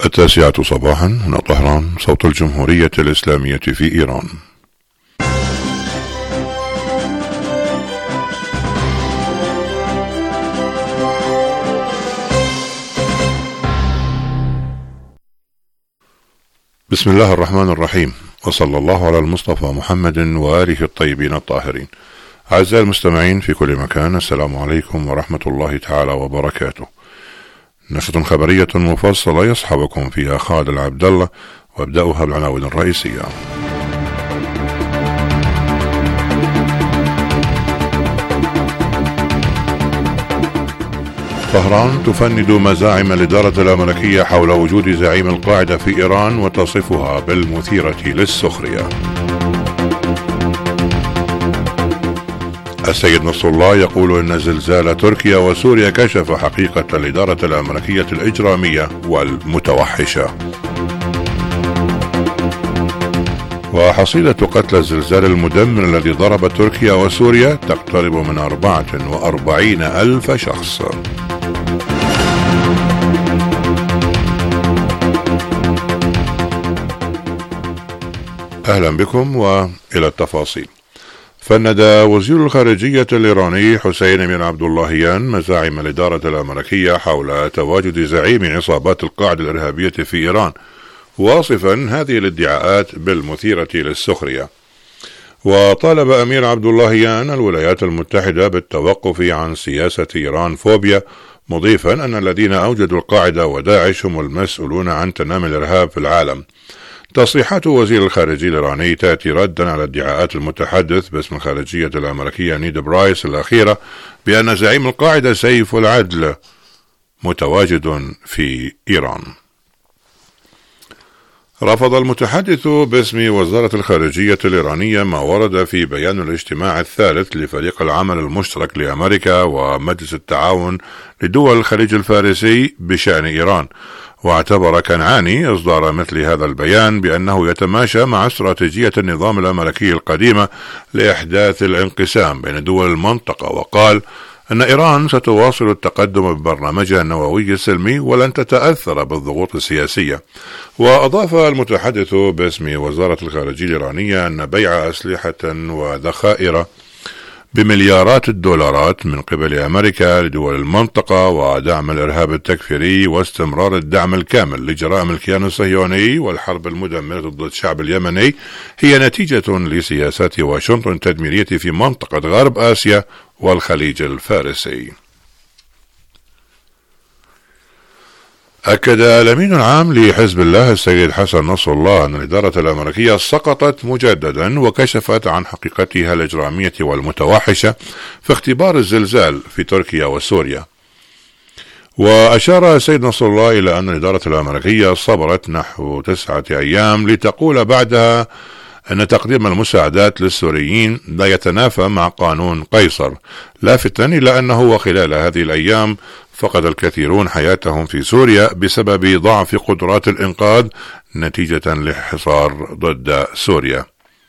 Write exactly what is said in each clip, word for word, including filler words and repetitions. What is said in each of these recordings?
التاسعة صباحا هنا طهران، صوت الجمهورية الإسلامية في إيران. بسم الله الرحمن الرحيم، وصلى الله على المصطفى محمد وآله الطيبين الطاهرين. أعزائي المستمعين في كل مكان، السلام عليكم ورحمة الله تعالى وبركاته. نشرة خبرية مفصلة يصحبكم فيها خالد العبد الله، وابدأها بالعناوين الرئيسية. طهران تفند مزاعم الإدارة الأمريكية حول وجود زعيم القاعدة في إيران وتصفها بالمثيرة للسخرية. السيد نصر الله يقول إن زلزال تركيا وسوريا كشف حقيقة الإدارة الأمريكية الإجرامية والمتوحشة. وحصيلة قتلى الزلزال المدمر الذي ضرب تركيا وسوريا تقترب من أربعة وأربعين ألف شخص. أهلا بكم وإلى التفاصيل. فند وزير الخارجية الإيراني حسين بن عبد اللهيان مزاعم الإدارة الأمريكية حول تواجد زعيم عصابات القاعدة الإرهابية في إيران، واصفا هذه الادعاءات بالمثيرة للسخرية. وطالب أمير عبد اللهيان الولايات المتحدة بالتوقف عن سياسة إيران فوبيا، مضيفا أن الذين أوجدوا القاعدة وداعش هم المسؤولون عن تنامي الإرهاب في العالم. تصريحات وزير الخارجية الإيراني تأتي ردا على ادعاءات المتحدث باسم الخارجية الأمريكية نيد برايس الأخيرة بأن زعيم القاعدة سيف العدل متواجد في إيران. رفض المتحدث باسم وزارة الخارجية الإيرانية ما ورد في بيان الاجتماع الثالث لفريق العمل المشترك لأمريكا ومجلس التعاون لدول الخليج الفارسي بشأن إيران، واعتبر كنعاني إصدار مثل هذا البيان بأنه يتماشى مع استراتيجية النظام الأمريكي القديمة لإحداث الانقسام بين دول المنطقة، وقال أن إيران ستواصل التقدم ببرنامجها النووي السلمي ولن تتأثر بالضغوط السياسية. وأضاف المتحدث باسم وزارة الخارجية الإيرانية أن بيع أسلحة وذخائر بمليارات الدولارات من قبل أمريكا لدول المنطقة ودعم الإرهاب التكفيري واستمرار الدعم الكامل لجرائم الكيان الصهيوني والحرب المدمرة ضد الشعب اليمني هي نتيجة لسياسات واشنطن التدميرية في منطقة غرب آسيا والخليج الفارسي. أكد الأمين العام لحزب الله السيد حسن نصر الله أن الإدارة الأمريكية سقطت مجددا وكشفت عن حقيقتها الإجرامية والمتوحشة في اختبار الزلزال في تركيا وسوريا. وأشار السيد نصر الله إلى أن الإدارة الأمريكية صبرت نحو تسعة أيام لتقول بعدها أن تقديم المساعدات للسوريين لا يتنافى مع قانون قيصر، لافتا إلى أنه وخلال هذه الأيام فقد الكثيرون حياتهم في سوريا بسبب ضعف قدرات الإنقاذ نتيجة للحصار ضد سوريا.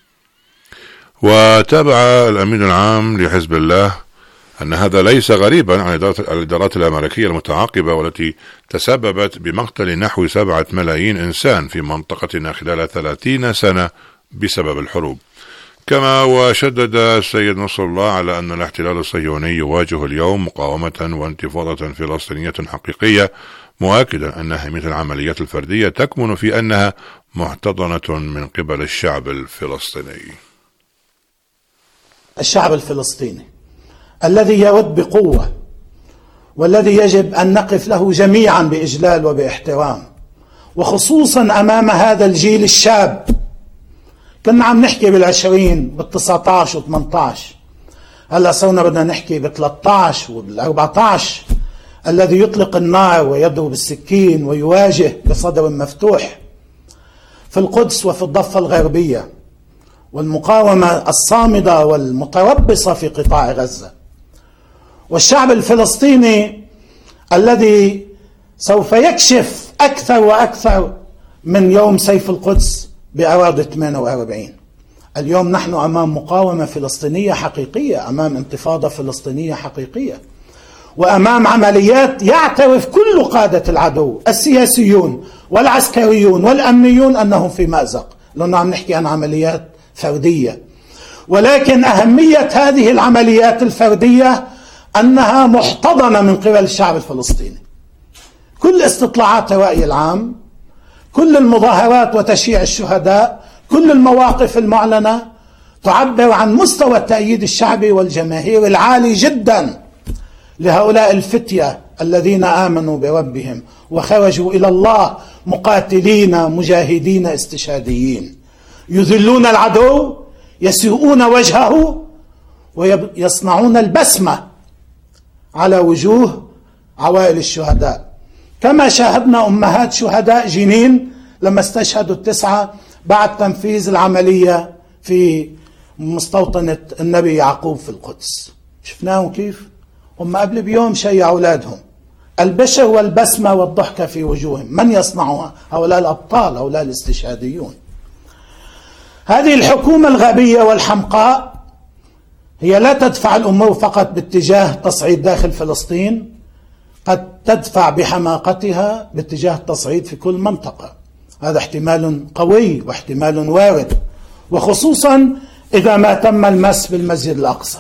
وتابع الأمين العام لحزب الله أن هذا ليس غريبا عن الإدارات الأمريكية المتعاقبة والتي تسببت بمقتل نحو سبعة ملايين إنسان في منطقتنا خلال ثلاثين سنة بسبب الحروب. كما وشدد السيد نصر الله على أن الاحتلال الصهيوني يواجه اليوم مقاومة وانتفاضة فلسطينية حقيقية، مؤكدا أن أهمية العمليات الفردية تكمن في أنها محتضنة من قبل الشعب الفلسطيني. الشعب الفلسطيني الذي يود بقوة والذي يجب أن نقف له جميعا بإجلال وباحترام، وخصوصا أمام هذا الجيل الشاب. كنا عم نحكي بالعشرين بالتسعتاش وثمانتاش، هلا صرنا بدنا نحكي بثلاثتاش وبالأربعتاش، الذي يطلق النار ويضرب بالسكين ويواجه بصدر مفتوح في القدس وفي الضفة الغربية، والمقاومة الصامدة والمتربصة في قطاع غزة، والشعب الفلسطيني الذي سوف يكشف أكثر وأكثر من يوم سيف القدس بأراضي ثمانية وأربعين. اليوم نحن أمام مقاومة فلسطينية حقيقية، أمام انتفاضة فلسطينية حقيقية، وأمام عمليات يعترف كل قادة العدو السياسيون والعسكريون والأمنيون أنهم في مأزق، لأنه عم نحكي عن عمليات فردية. ولكن أهمية هذه العمليات الفردية أنها محتضنة من قبل الشعب الفلسطيني. كل استطلاعات الرأي العام، كل المظاهرات وتشييع الشهداء، كل المواقف المعلنة تعبر عن مستوى التأييد الشعبي والجماهيري العالي جدا لهؤلاء الفتية الذين آمنوا بربهم وخرجوا إلى الله مقاتلين مجاهدين استشهاديين، يذلون العدو، يسيئون وجهه، ويصنعون البسمة على وجوه عوائل الشهداء، كما شاهدنا أمهات شهداء جنين لما استشهدوا التسعة بعد تنفيذ العملية في مستوطنة النبي يعقوب في القدس. شفناهم كيف هم قبل بيوم شيعوا أولادهم. البشر والبسمة والضحكة في وجوههم، من يصنعها؟ هؤلاء الأبطال، هؤلاء الاستشهاديون. هذه الحكومة الغبية والحمقاء هي لا تدفع الأمور فقط باتجاه تصعيد داخل فلسطين، قد تدفع بحماقتها باتجاه التصعيد في كل منطقة. هذا احتمال قوي واحتمال وارد، وخصوصا إذا ما تم المس بالمسجد الأقصى.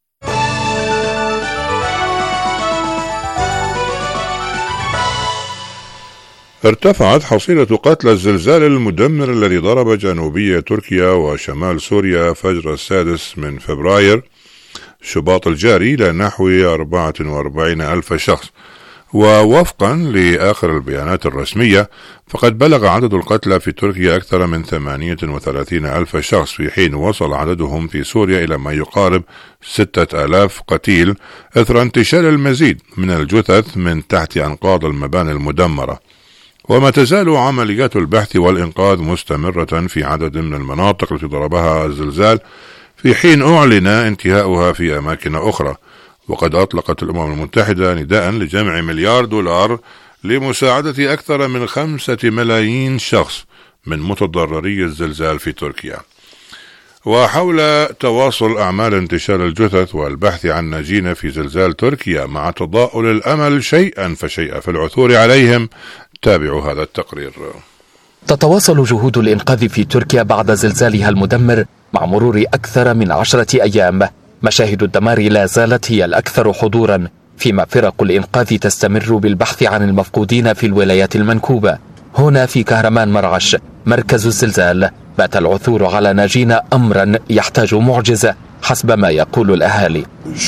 ارتفعت حصيلة قتلى الزلزال المدمر الذي ضرب جنوبي تركيا وشمال سوريا فجر السادس من فبراير شباط الجاري إلى نحو أربعة وأربعين ألف شخص. ووفقا لآخر البيانات الرسمية فقد بلغ عدد القتلى في تركيا أكثر من ثمانية وثلاثين ألف شخص، في حين وصل عددهم في سوريا إلى ما يقارب ستة آلاف قتيل إثر انتشار المزيد من الجثث من تحت أنقاض المباني المدمرة. وما تزال عمليات البحث والإنقاذ مستمرة في عدد من المناطق التي ضربها الزلزال، في حين أعلن انتهاؤها في أماكن أخرى. وقد أطلقت الأمم المتحدة نداء لجمع مليار دولار لمساعدة أكثر من خمسة ملايين شخص من متضرري الزلزال في تركيا. وحول تواصل أعمال انتشار الجثث والبحث عن ناجين في زلزال تركيا مع تضاؤل الأمل شيئا فشيئا في العثور عليهم، تابعوا هذا التقرير. تتواصل جهود الإنقاذ في تركيا بعد زلزالها المدمر مع مرور أكثر من عشرة أيام. مشاهد الدمار لا زالت هي الأكثر حضورا، فيما فرق الإنقاذ تستمر بالبحث عن المفقودين في الولايات المنكوبة. هنا في كهرمان مرعش مركز الزلزال بات العثور على ناجين أمرا يحتاج معجزة حسب ما يقول الأهالي.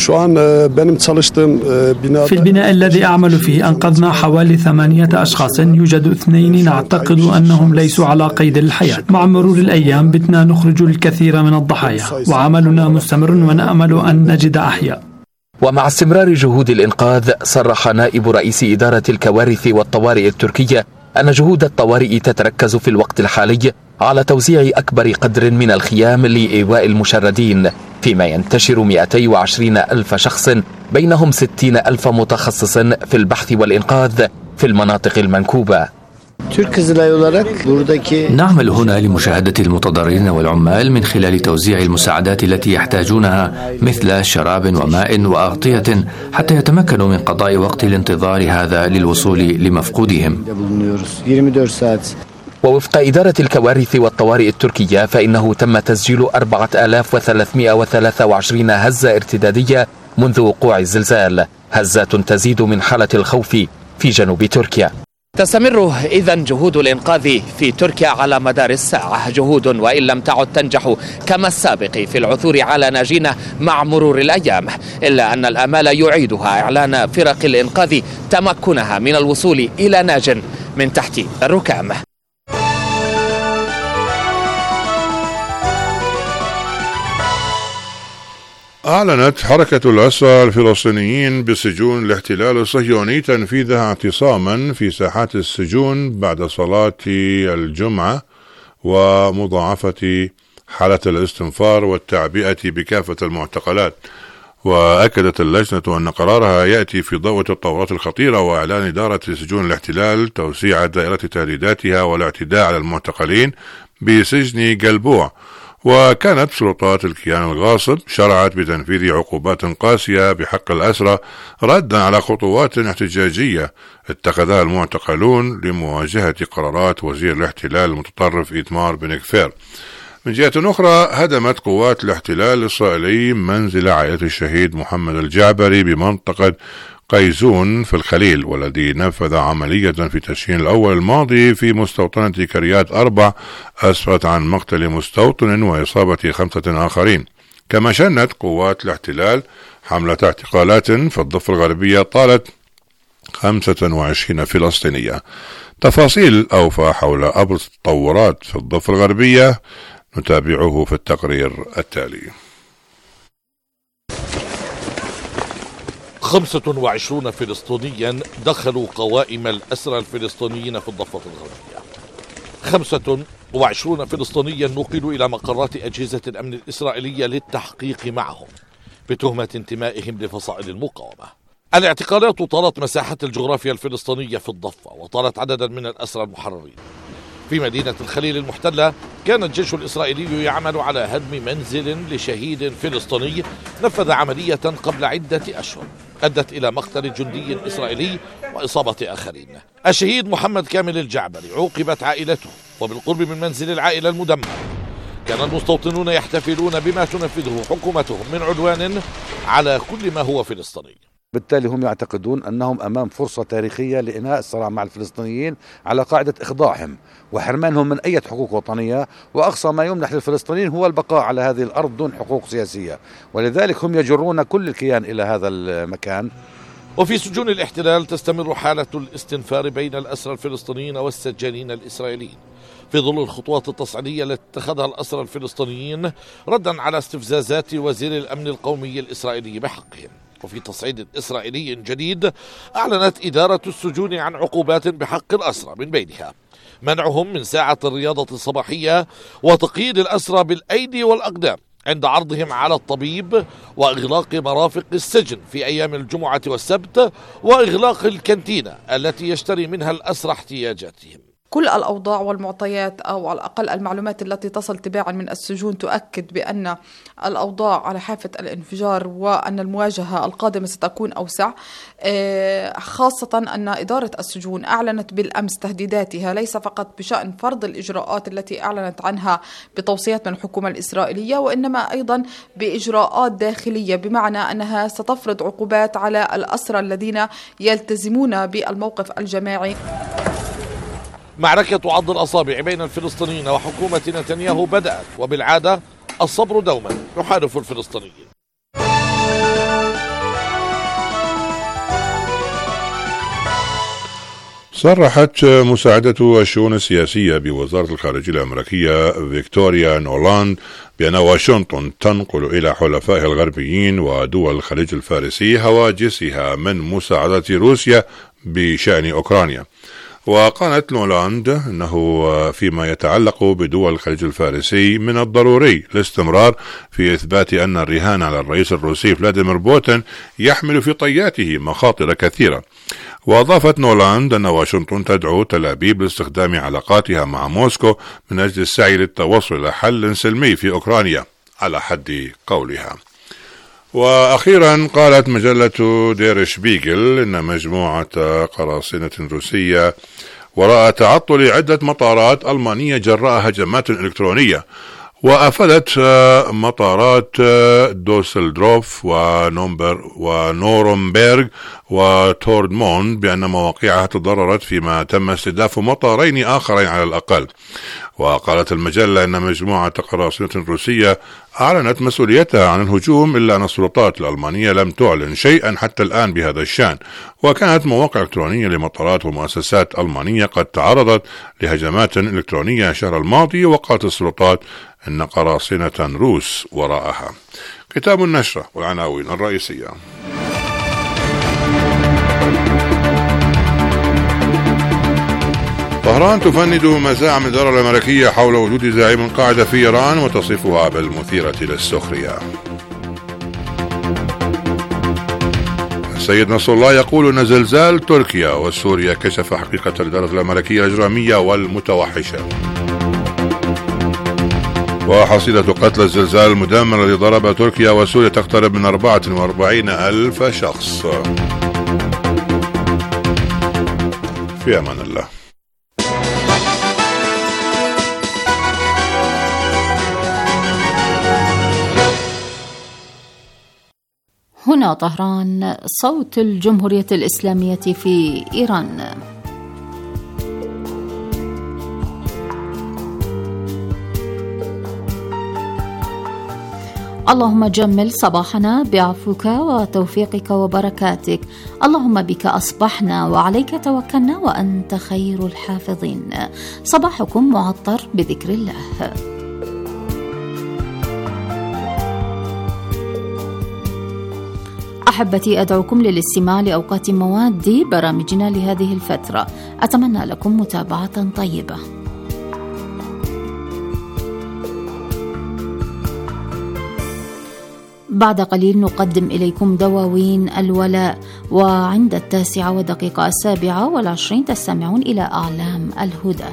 في البناء الذي أعمل فيه أنقذنا حوالي ثمانية أشخاص، يوجد اثنين نعتقد أنهم ليسوا على قيد الحياة. مع مرور الأيام بتنا نخرج الكثير من الضحايا، وعملنا مستمر ونأمل أن نجد أحياء. ومع استمرار جهود الإنقاذ صرح نائب رئيس إدارة الكوارث والطوارئ التركية أن جهود الطوارئ تتركز في الوقت الحالي على توزيع أكبر قدر من الخيام لإيواء المشردين، فيما ينتشر مئتين وعشرين ألف شخص بينهم ستين ألف متخصص في البحث والإنقاذ في المناطق المنكوبة. نعمل هنا لمشاهدة المتضررين والعمال من خلال توزيع المساعدات التي يحتاجونها مثل شراب وماء وأغطية حتى يتمكنوا من قضاء وقت الانتظار هذا للوصول لمفقودهم. ووفق إدارة الكوارث والطوارئ التركية فإنه تم تسجيل أربعة آلاف وثلاثمئة وثلاثة وعشرين هزة ارتدادية منذ وقوع الزلزال، هزات تزيد من حالة الخوف في جنوب تركيا. تستمر إذن جهود الإنقاذ في تركيا على مدار الساعة، جهود وإن لم تعد تنجح كما السابق في العثور على ناجين مع مرور الأيام، إلا أن الآمال يعيدها إعلان فرق الإنقاذ تمكنها من الوصول إلى ناج من تحت الركام. أعلنت حركة الأسرى الفلسطينيين بسجون الاحتلال الصهيوني تنفيذها اعتصاما في ساحات السجون بعد صلاة الجمعة ومضاعفة حالة الاستنفار والتعبئة بكافة المعتقلات. وأكدت اللجنة أن قرارها يأتي في ضوء التطورات الخطيرة وإعلان إدارة سجون الاحتلال توسيع دائرة تهديداتها والاعتداء على المعتقلين بسجن جلبوع. وكانت سلطات الكيان الغاصب شرعت بتنفيذ عقوبات قاسية بحق الأسرى ردا على خطوات احتجاجية اتخذها المعتقلون لمواجهة قرارات وزير الاحتلال المتطرف إيتمار بن كفير. من جهة أخرى، هدمت قوات الاحتلال الإسرائيلي منزل عائلة الشهيد محمد الجعبري بمنطقة قيزون في الخليل، والذي نفذ عملية في تشرين الأول الماضي في مستوطنة كريات أربع أسفرت عن مقتل مستوطن وإصابة خمسة آخرين. كما شنت قوات الاحتلال حملة اعتقالات في الضفة الغربية طالت خمسة وعشرين فلسطينية. تفاصيل أوفى حول أبرز التطورات في الضفة الغربية نتابعه في التقرير التالي. خمسة وعشرون فلسطينيا دخلوا قوائم الأسرى الفلسطينيين في الضفة الغربية. خمسة وعشرون فلسطينيا نقلوا إلى مقرات أجهزة الأمن الإسرائيلية للتحقيق معهم بتهمة انتمائهم لفصائل المقاومة. الاعتقالات طالت مساحة الجغرافيا الفلسطينية في الضفة، وطالت عددا من الأسرى المحررين. في مدينة الخليل المحتلة كان الجيش الإسرائيلي يعمل على هدم منزل لشهيد فلسطيني نفذ عملية قبل عدة أشهر أدت إلى مقتل جندي إسرائيلي وإصابة آخرين. الشهيد محمد كامل الجعبري عوقبت عائلته وبالقرب من منزل العائلة المدمر. كان المستوطنون يحتفلون بما تنفذه حكومتهم من عدوان على كل ما هو فلسطيني. بالتالي هم يعتقدون أنهم أمام فرصة تاريخية لإنهاء الصراع مع الفلسطينيين على قاعدة إخضاعهم وحرمانهم من أي حقوق وطنية، وأقصى ما يمنح للفلسطينيين هو البقاء على هذه الأرض دون حقوق سياسية، ولذلك هم يجرون كل الكيان إلى هذا المكان. وفي سجون الاحتلال تستمر حالة الاستنفار بين الأسرى الفلسطينيين والسجانين الإسرائيليين في ظل الخطوات التصعيدية التي اتخذها الأسرى الفلسطينيين ردا على استفزازات وزير الأمن القومي الإسرائيلي بحقهم. وفي تصعيد إسرائيلي جديد أعلنت إدارة السجون عن عقوبات بحق الأسرى، من بينها منعهم من ساعة الرياضة الصباحية وتقييد الأسرى بالأيدي والأقدام عند عرضهم على الطبيب، وإغلاق مرافق السجن في أيام الجمعة والسبت، وإغلاق الكانتينة التي يشتري منها الأسرى احتياجاتهم. كل الأوضاع والمعطيات أو على الأقل المعلومات التي تصل تباعا من السجون تؤكد بأن الأوضاع على حافة الانفجار وأن المواجهة القادمة ستكون أوسع، خاصة أن إدارة السجون أعلنت بالأمس تهديداتها ليس فقط بشأن فرض الإجراءات التي أعلنت عنها بتوصيات من الحكومة الإسرائيلية، وإنما أيضا بإجراءات داخلية، بمعنى أنها ستفرض عقوبات على الأسرى الذين يلتزمون بالموقف الجماعي. معركة عض الأصابع بين الفلسطينيين وحكومة نتنياهو بدأت، وبالعادة الصبر دوما يحالف الفلسطينيين. صرحت مساعدة الشؤون السياسية بوزارة الخارجية الأمريكية فيكتوريا نولاند بأن واشنطن تنقل إلى حلفائها الغربيين ودول الخليج الفارسي هواجسها من مساعدة روسيا بشأن أوكرانيا. وقالت نولاند أنه فيما يتعلق بدول الخليج الفارسي من الضروري الاستمرار في إثبات أن الرهان على الرئيس الروسي فلاديمير بوتين يحمل في طياته مخاطر كثيرة. وأضافت نولاند أن واشنطن تدعو تل أبيب لاستخدام علاقاتها مع موسكو من أجل السعي للتوصل إلى حل سلمي في أوكرانيا على حد قولها. وأخيرا قالت مجلة دير شبيغل إن مجموعة قراصنة روسية وراء تعطل عدة مطارات ألمانية جراء هجمات إلكترونية، وأفادت مطارات دوسلدروف ونورنبرغ وتوردموند بأن مواقعها تضررت فيما تم استهداف مطارين آخرين على الأقل. وقالت المجلة أن مجموعة قراصنة روسية أعلنت مسؤوليتها عن الهجوم، إلا أن السلطات الألمانية لم تعلن شيئا حتى الآن بهذا الشأن. وكانت مواقع إلكترونية لمطارات ومؤسسات ألمانية قد تعرضت لهجمات إلكترونية الشهر الماضي، وقالت السلطات أن قراصنة روس وراءها. كتاب النشرة والعناوين الرئيسية. طهران تفند مزاعم الإدارة الأمريكية حول وجود زعيم قاعدة في إيران وتصفها بالمثيرة للسخرية. السيد نصر الله يقول أن زلزال تركيا وسوريا كشف حقيقة الإدارة الأمريكية الإجرامية والمتوحشة. وحصيلة قتلى الزلزال المدمر الذي ضرب تركيا وسوريا تقترب من أربعة وأربعين ألف شخص. في أمان الله. هنا طهران، صوت الجمهورية الإسلامية في إيران. اللهم جمل صباحنا بعفوك وتوفيقك وبركاتك، اللهم بك أصبحنا وعليك توكلنا وأنت خير الحافظين. صباحكم معطر بذكر الله. أحبتي، أدعوكم للاستماع لأوقات مواد برامجنا لهذه الفترة. أتمنى لكم متابعة طيبة. بعد قليل نقدم إليكم دواوين الولاء، وعند التاسعة ودقيقة السابعة والعشرين تستمعون إلى أعلام الهدى.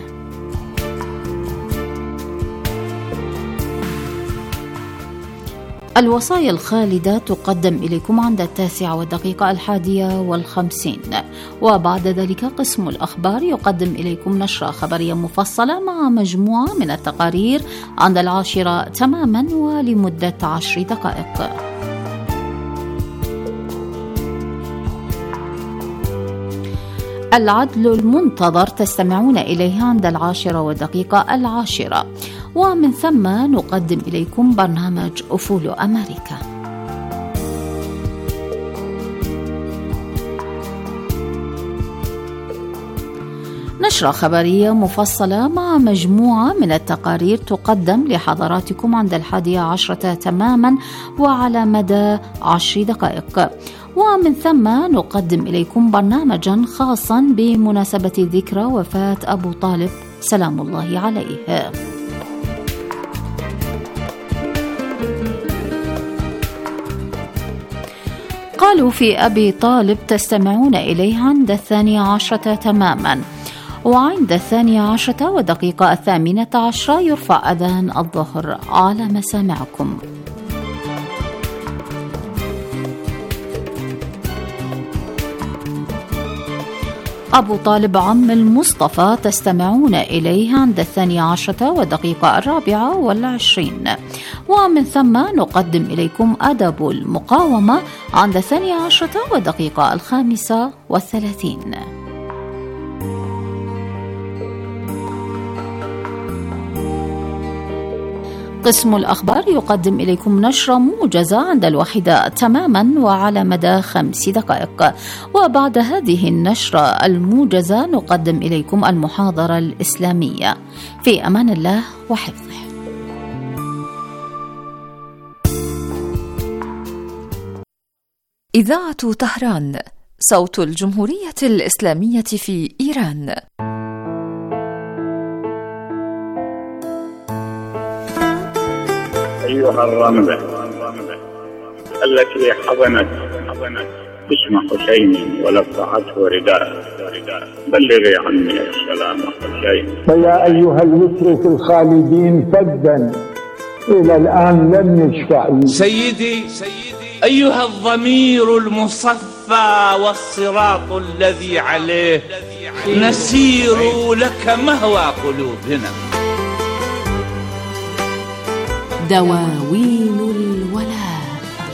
الوصايا الخالدة تقدم إليكم عند التاسعة والدقيقة الحادية والخمسين، وبعد ذلك قسم الأخبار يقدم إليكم نشرة خبرية مفصلة مع مجموعة من التقارير عند العاشرة تماما ولمدة عشر دقائق. العدل المنتظر تستمعون إليها عند العاشرة والدقيقة العاشرة، ومن ثم نقدم إليكم برنامج أفول أمريكا. نشرة خبرية مفصلة مع مجموعة من التقارير تقدم لحضراتكم عند الحادية عشرة تماما وعلى مدى عشر دقائق، ومن ثم نقدم إليكم برنامجا خاصا بمناسبة ذكرى وفاة أبو طالب سلام الله عليه. قالوا في أبي طالب تستمعون إليه عند الثانية عشرة تماما، وعند الثانية عشرة ودقيقة الثامنة عشرة يرفع أذان الظهر على مسامعكم. أبو طالب عم المصطفى تستمعون إليه عند الثانية عشرة ودقيقة الرابعة والعشرين، ومن ثم نقدم إليكم أدب المقاومة عند الثانية عشرة ودقيقة الخامسة والثلاثين. قسم الأخبار يقدم إليكم نشرة موجزة عند الواحدة تماما وعلى مدى خمس دقائق، وبعد هذه النشرة الموجزة نقدم إليكم المحاضرة الإسلامية. في أمان الله وحفظه. إذاعة طهران، صوت الجمهورية الإسلامية في إيران. أيها الرملة التي حضنت اسم حسين ولفعته رداء، بلغي عني السلام حسين. فيا أيها المترك الخالدين فدا إلى الآن لم يشفع. سيدي أيها الضمير المصفى والصراط الذي عليه نسير لك مهوى قلوبنا. دواوين الولاء.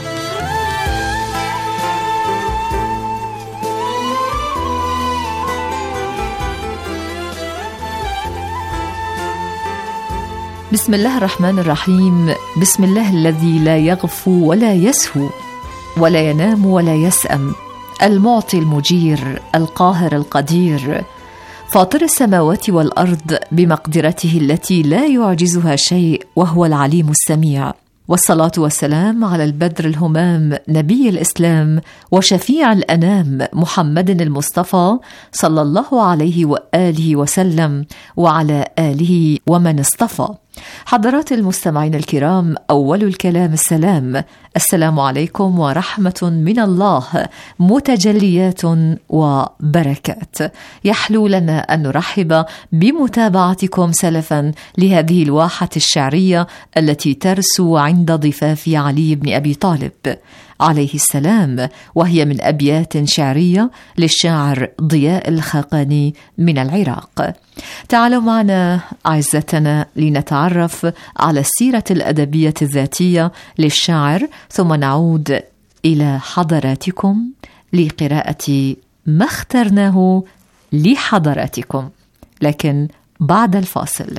بسم الله الرحمن الرحيم. بسم الله الذي لا يغفو ولا يسهو ولا ينام ولا يسأم، المعطي المجير القاهر القدير، فاطر السماوات والأرض بمقدرته التي لا يعجزها شيء، وهو العليم السميع. والصلاة والسلام على البدر الهمام نبي الإسلام وشفيع الأنام محمد المصطفى صلى الله عليه وآله وسلم، وعلى آله ومن اصطفى. حضرات المستمعين الكرام، أول الكلام السلام. السلام عليكم ورحمة من الله، متجليات وبركات. يحلو لنا أن نرحب بمتابعتكم سلفا لهذه الواحة الشعرية التي ترسو عند ضفاف علي بن أبي طالب عليه السلام، وهي من أبيات شعرية للشاعر ضياء الخاقاني من العراق. تعالوا معنا أعزتنا لنتعرف على السيرة الأدبية الذاتية للشاعر، ثم نعود إلى حضراتكم لقراءة ما اخترناه لحضراتكم، لكن بعد الفاصل.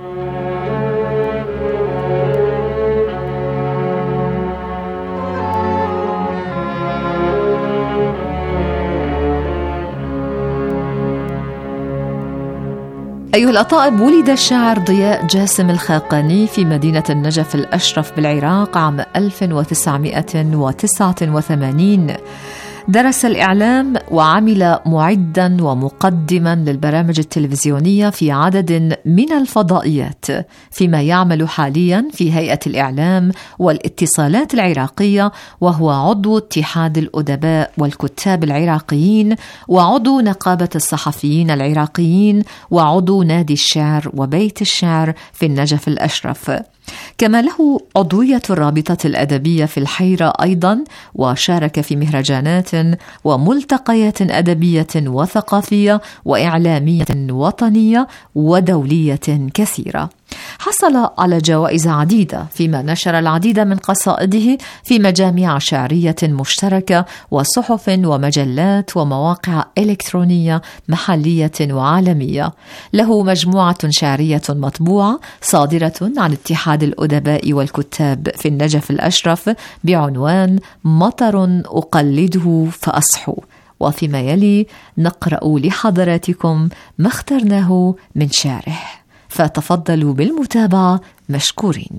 أيها الأطائب، ولد الشاعر ضياء جاسم الخاقاني في مدينة النجف الأشرف بالعراق عام ألف وتسعمائة وتسعة وثمانين. درس الإعلام وعمل معدا ومقدما للبرامج التلفزيونية في عدد من الفضائيات، فيما يعمل حاليا في هيئة الإعلام والاتصالات العراقية، وهو عضو اتحاد الأدباء والكتاب العراقيين، وعضو نقابة الصحفيين العراقيين، وعضو نادي الشعر وبيت الشعر في النجف الأشرف. كما له عضوية الرابطة الأدبية في الحيرة أيضا، وشارك في مهرجانات وملتقيات أدبية وثقافية وإعلامية وطنية ودولية كثيرة. حصل على جوائز عديدة، فيما نشر العديد من قصائده في مجاميع شعرية مشتركة وصحف ومجلات ومواقع إلكترونية محلية وعالمية. له مجموعة شعرية مطبوعة صادرة عن اتحاد الأدباء والكتاب في النجف الأشرف بعنوان مطر أقلده فأصحو. وفيما يلي نقرأ لحضراتكم ما اخترناه من شعره، فتفضلوا بالمتابعة مشكورين.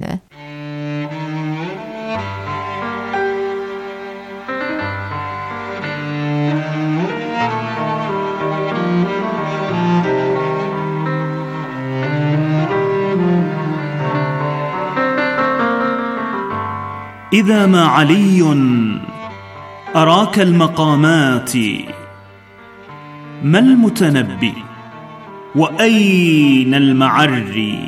إذا ما علي أراك المقامات، ما المتنبي وأين المعري؟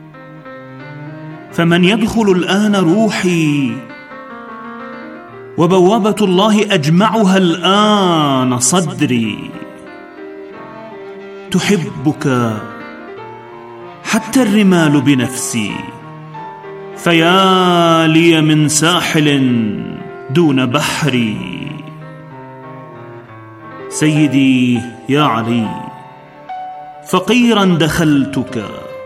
فمن يدخل الآن روحي، وبوابة الله أجمعها الآن صدري. تحبك حتى الرمال بنفسي، فيا لي من ساحل دون بحري. سيدي يا علي، فقيرا دخلتك،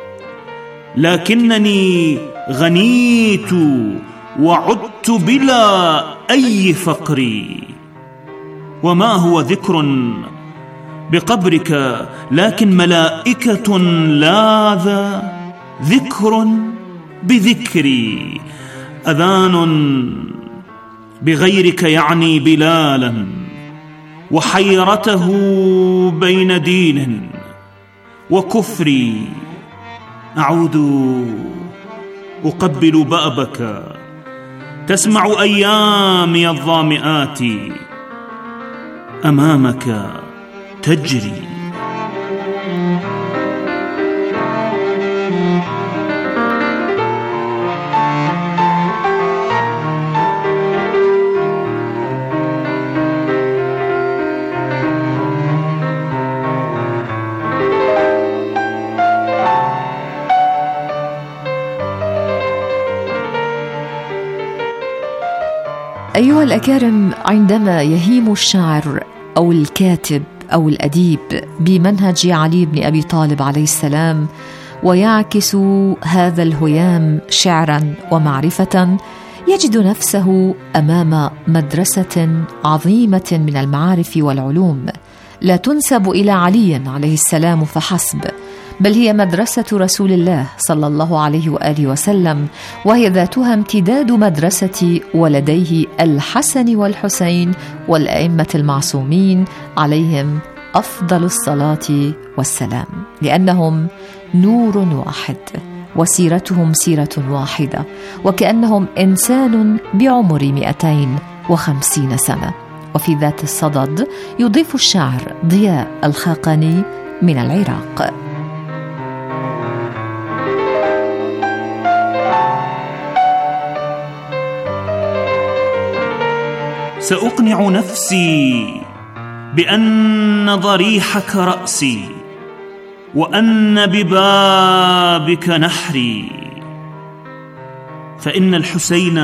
لكنني غنيت وعدت بلا أي فقر. وما هو ذكر بقبرك، لكن ملائكة لاذ ذكر بذكري. أذان بغيرك يعني بلالا، وحيرته بين دين وكفري. أعود أقبل بابك، تسمع أيامي الظامئات أمامك تجري. أيها الأكارم، عندما يهيم الشاعر أو الكاتب أو الأديب بمنهج علي بن أبي طالب عليه السلام، ويعكس هذا الهيام شعرا ومعرفة، يجد نفسه أمام مدرسة عظيمة من المعارف والعلوم، لا تنسب إلى علي عليه السلام فحسب، بل هي مدرسة رسول الله صلى الله عليه وآله وسلم، وهي ذاتها امتداد مدرسة ولديه الحسن والحسين والأئمة المعصومين عليهم أفضل الصلاة والسلام، لأنهم نور واحد وسيرتهم سيرة واحدة، وكأنهم إنسان بعمر مئتين وخمسين سنة. وفي ذات الصدد يضيف الشاعر ضياء الخاقاني من العراق: سأقنع نفسي بأن ضريحك رأسي، وأن ببابك نحري، فإن الحسين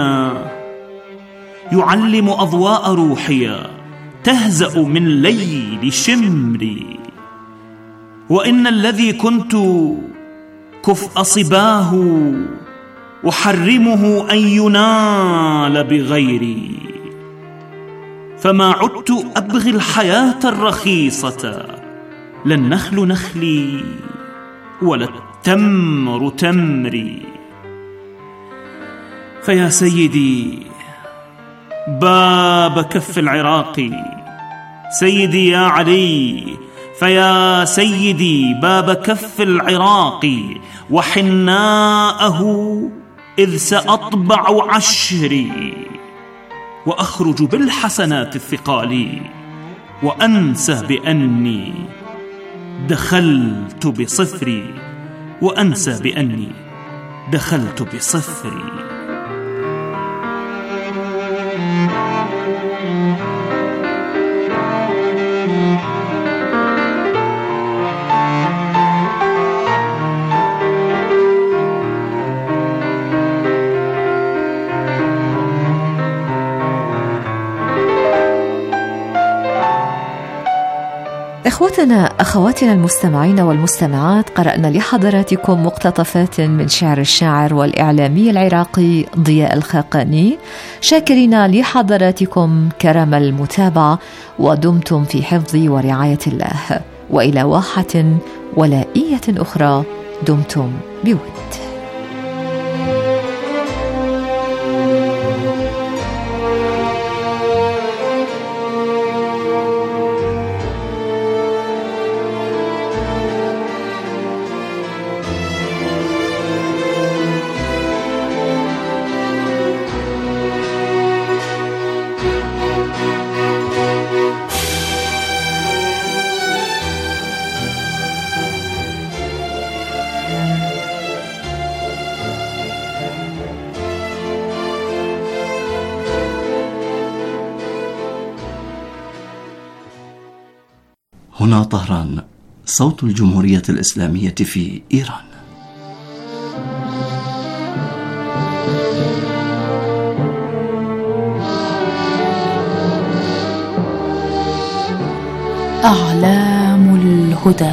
يعلم أضواء روحي تهزأ من ليل شمري، وإن الذي كنت كفء صباه أحرمه أن ينال بغيري، فما عدت أبغي الحياة الرخيصة، لا النخل نخلي ولا التمر تمري. فيا سيدي باب كف العراق، سيدي يا علي، فيا سيدي باب كف العراق، وحناءه إذ سأطبع عشري، وأخرج بالحسنات الثقال، وأنسى بأني دخلت بصفري، وأنسى بأني دخلت بصفري. إخوتنا أخواتنا المستمعين والمستمعات، قرأنا لحضراتكم مقتطفات من شعر الشاعر والإعلامي العراقي ضياء الخاقاني، شاكرين لحضراتكم كرم المتابعة، ودمتم في حفظ ورعاية الله، وإلى واحة ولائية أخرى دمتم بود. هنا طهران، صوت الجمهورية الإسلامية في إيران. أعلام الهدى.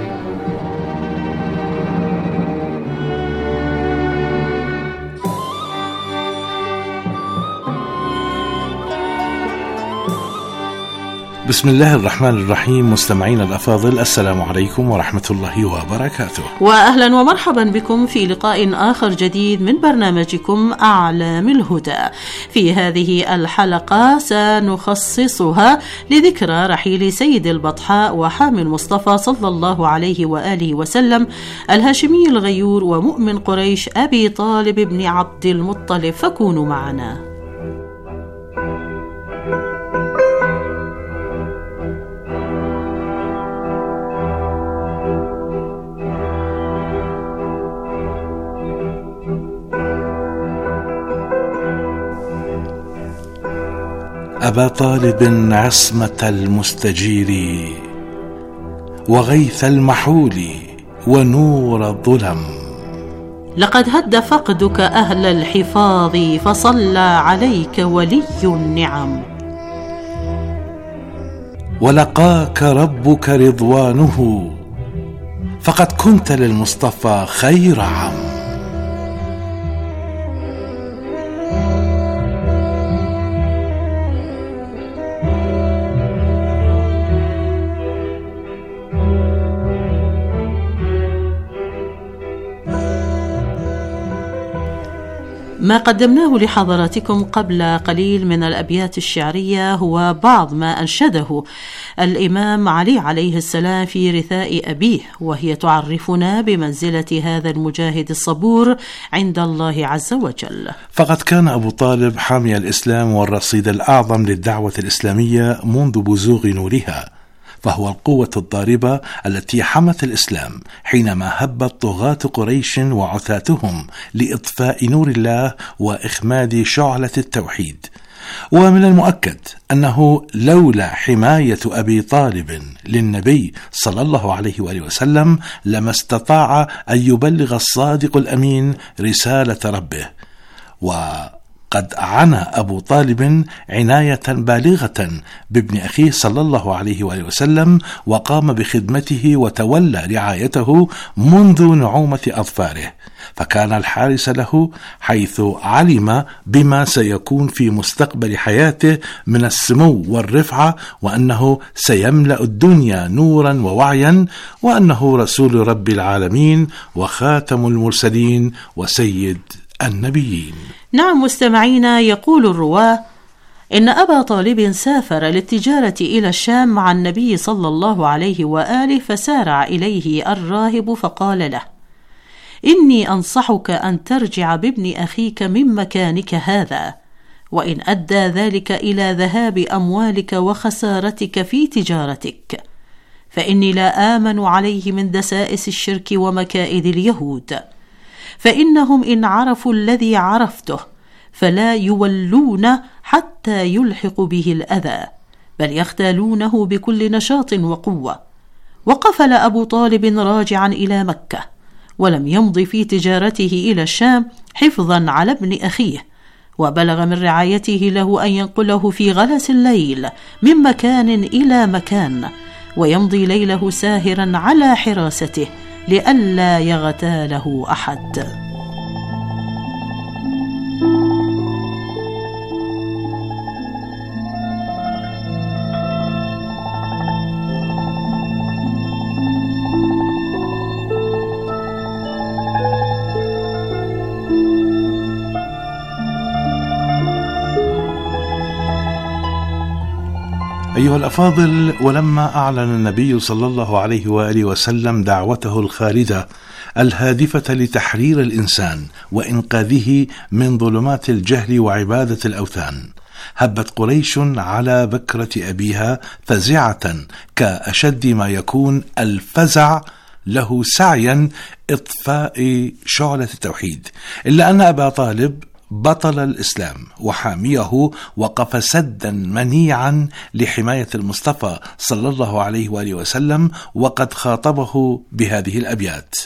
بسم الله الرحمن الرحيم. مستمعينا الأفاضل، السلام عليكم ورحمة الله وبركاته، وأهلا ومرحبا بكم في لقاء آخر جديد من برنامجكم أعلام الهدى. في هذه الحلقة سنخصصها لذكرى رحيل سيد البطحاء وحامي المصطفى صلى الله عليه وآله وسلم الهاشمي الغيور ومؤمن قريش أبي طالب بن عبد المطلب، فكونوا معنا. أبا طالب عصمة المستجير وغيث المحول ونور الظلم، لقد هد فقدك أهل الحفاظ فصلى عليك ولي النعم، ولقاك ربك رضوانه فقد كنت للمصطفى خير عم. ما قدمناه لحضراتكم قبل قليل من الأبيات الشعرية هو بعض ما أنشده الإمام علي عليه السلام في رثاء أبيه، وهي تعرفنا بمنزلة هذا المجاهد الصبور عند الله عز وجل. فقد كان أبو طالب حامي الإسلام والرصيد الأعظم للدعوة الإسلامية منذ بزوغ نورها، فهو القوة الضاربة التي حمت الإسلام حينما هبت طغاة قريش وعثاتهم لإطفاء نور الله وإخماد شعلة التوحيد. ومن المؤكد أنه لولا حماية أبي طالب للنبي صلى الله عليه وآله وسلم لما استطاع أن يبلغ الصادق الأمين رسالة ربه. وقد عنى أبو طالب عناية بالغة بابن أخيه صلى الله عليه وآله وسلم، وقام بخدمته وتولى رعايته منذ نعومة أظفاره، فكان الحارس له حيث علم بما سيكون في مستقبل حياته من السمو والرفعة، وأنه سيملأ الدنيا نورا ووعيا، وأنه رسول رب العالمين وخاتم المرسلين وسيد النبيين. نعم مستمعينا، يقول الرواه إن أبا طالب سافر للتجارة إلى الشام مع النبي صلى الله عليه وآله، فسارع إليه الراهب فقال له: إني أنصحك أن ترجع بابن أخيك من مكانك هذا، وإن أدى ذلك إلى ذهاب أموالك وخسارتك في تجارتك، فإني لا آمن عليه من دسائس الشرك ومكائد اليهود، فإنهم إن عرفوا الذي عرفته فلا يولون حتى يلحق به الأذى، بل يختالونه بكل نشاط وقوة. وقفل أبو طالب راجعا إلى مكة، ولم يمض في تجارته إلى الشام حفظا على ابن أخيه، وبلغ من رعايته له أن ينقله في غلس الليل من مكان إلى مكان، ويمضي ليله ساهرا على حراسته لئلا يغتاله أحد. أيها الأفاضل، ولما أعلن النبي صلى الله عليه وآله وسلم دعوته الخالدة الهادفة لتحرير الإنسان وإنقاذه من ظلمات الجهل وعبادة الأوثان، هبت قريش على بكرة أبيها فزعة كأشد ما يكون الفزع له سعيا إطفاء شعلة التوحيد، إلا أن أبا طالب بطل الإسلام وحاميه وقف سدا منيعا لحماية المصطفى صلى الله عليه وآله وسلم، وقد خاطبه بهذه الأبيات: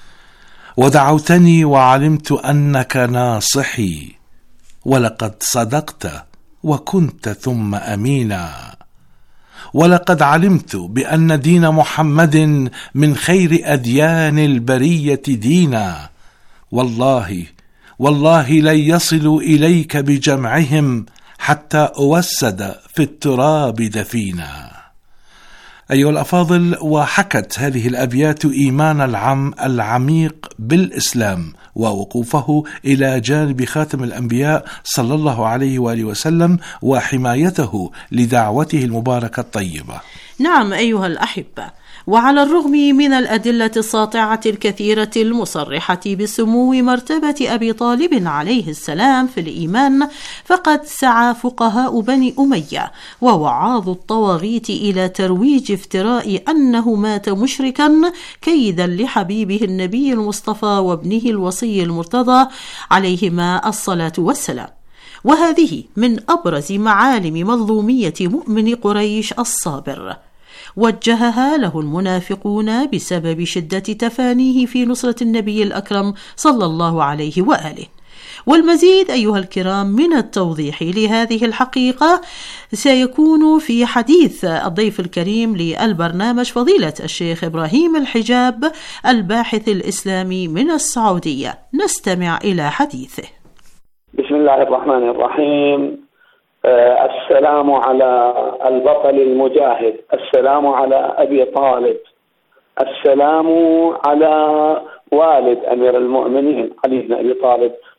ودعوتني وعلمت أنك ناصحي، ولقد صدقت وكنت ثم أمينا، ولقد علمت بأن دين محمد من خير أديان البرية دينا، والله والله لن يصلوا إليك بجمعهم حتى أوسد في التراب دفينا. أيها الأفاضل، وحكت هذه الأبيات إيمان العم العميق بالإسلام ووقوفه إلى جانب خاتم الأنبياء صلى الله عليه وآله وسلم وحمايته لدعوته المباركة الطيبة. نعم أيها الأحبة، وعلى الرغم من الأدلة الساطعة الكثيرة المصرحة بسمو مرتبة أبي طالب عليه السلام في الإيمان، فقد سعى فقهاء بني أمية ووعاظ الطواغيت إلى ترويج افتراء أنه مات مشركا كيدا لحبيبه النبي المصطفى وابنه الوصي المرتضى عليهما الصلاة والسلام، وهذه من أبرز معالم مظلومية مؤمن قريش الصابر، وجهها له المنافقون بسبب شدة تفانيه في نصرة النبي الأكرم صلى الله عليه وآله. والمزيد أيها الكرام من التوضيح لهذه الحقيقة سيكون في حديث الضيف الكريم للبرنامج فضيلة الشيخ إبراهيم الحجاب الباحث الإسلامي من السعودية. نستمع إلى حديثه. بسم الله الرحمن الرحيم. آه السلام على البطل المجاهد، السلام على أبي طالب، السلام على والد أمير المؤمنين علي بن أبي طالب،